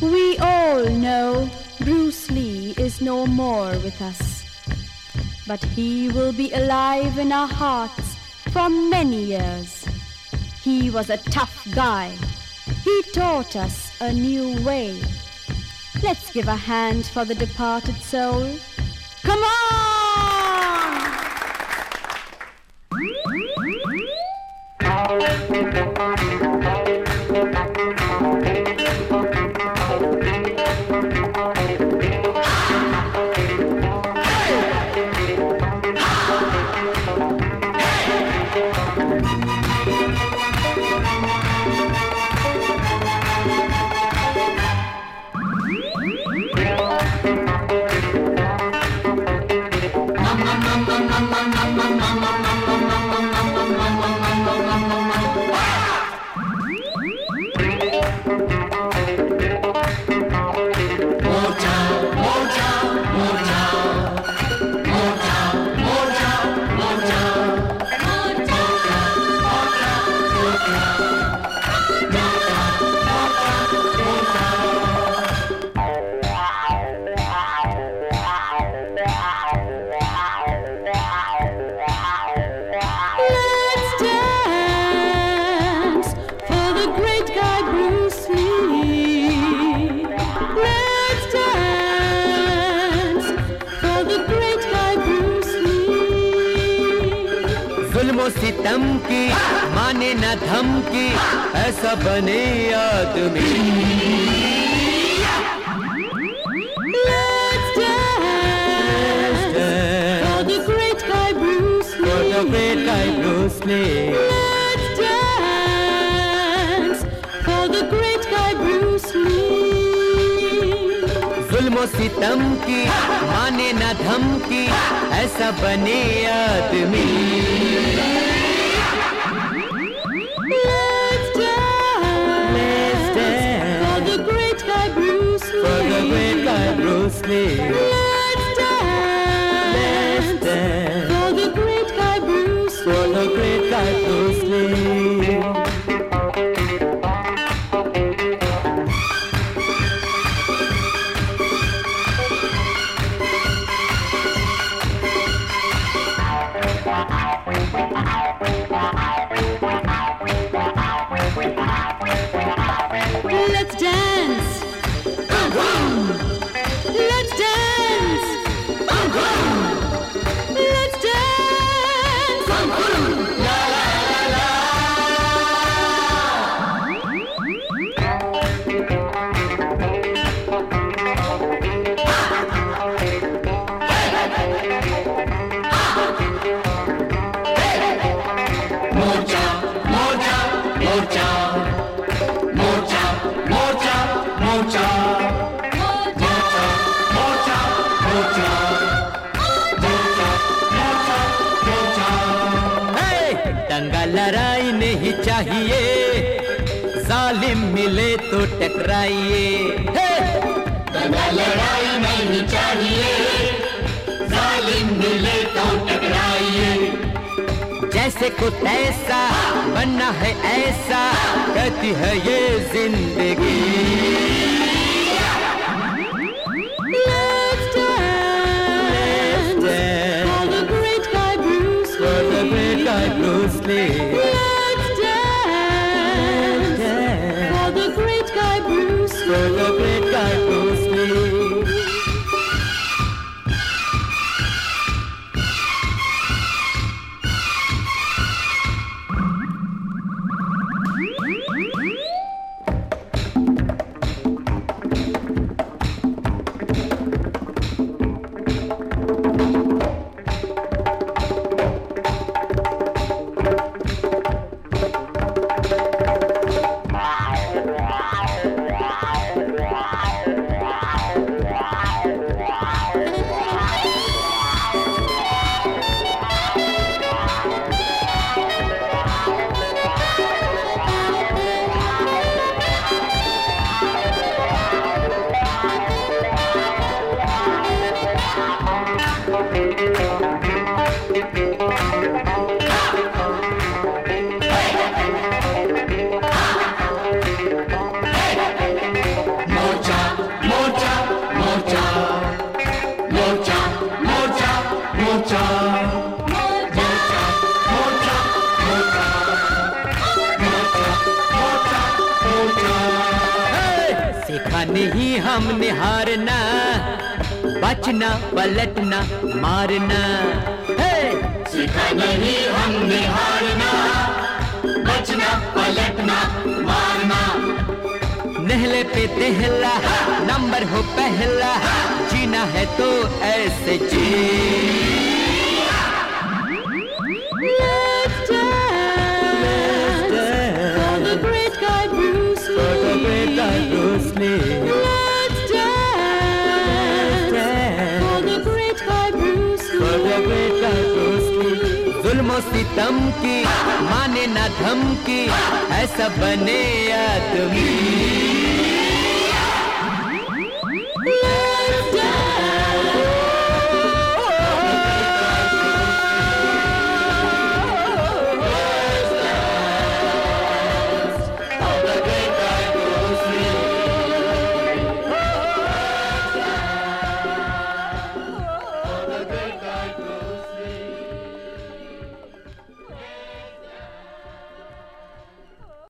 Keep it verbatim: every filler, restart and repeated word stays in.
We all know Bruce Lee is no more with us, but he will be alive in our hearts for many years. He was a tough guy. He taught us a new way. Let's give a hand for the departed soul. Come on! सितम की माने न धमकी ऐसा बने आदमी Let's dance for the great guy Bruce Lee. For the great guy Bruce Lee. Let's dance for the great guy Bruce Lee. जुल्म सितम की माने न धमकी ऐसा बने आदमी Bruce Lee. Let's dance, let's dance for the great guy Bruce Lee. For the great guy Bruce Lee. Let's dance. Let's dance! Let's dance! La la la la! Mocha, mocha, mocha, mocha, mocha, mocha. दंगा लड़ाई नहीं चाहिए जालिम मिले तो टकराइए दंगा लड़ाई नहीं चाहिए जालिम मिले तो टकराइए जैसे को तैसा बनना है ऐसा कहती है ये जिंदगी Let's dance, let's dance for the great guy Bruce Lee. For the great guy Bruce Lee. Let's dance, dance for the great guy Bruce Lee. For the great guy Bruce Lee. नहीं हमने हारना, बचना पलटना मारना। हे! सीखा नहीं हमने हारना, बचना पलटना मारना। नहले पे तेहला नंबर हो पहला, जीना है तो ऐसे जी। Let's dance for the great guy Bruce Lee. For the great guy Bruce Lee. Let's dance for the great guy Bruce Lee. For the great guy Bruce Lee. जुल्मों सितम की माने ना धमकी, ऐसा बने आदमी।